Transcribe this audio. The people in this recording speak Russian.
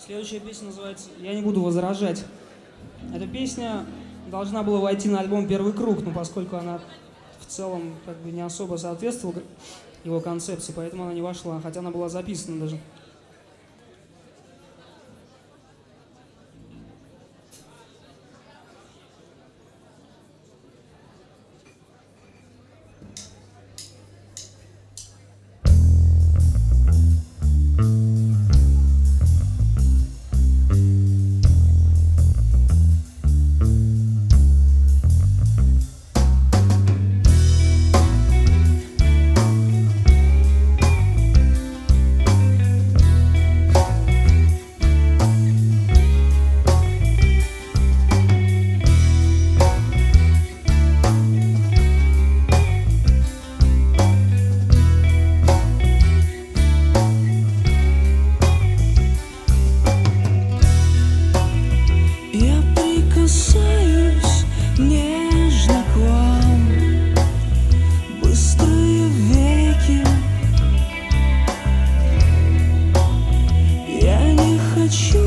Следующая песня называется «Я не буду возражать». Эта песня должна была войти на альбом «Первый круг», но поскольку она в целом как бы не особо соответствовала его концепции, поэтому она не вошла, хотя она была записана даже. Касаюсь нежно к вам, быстрые веки. Я не хочу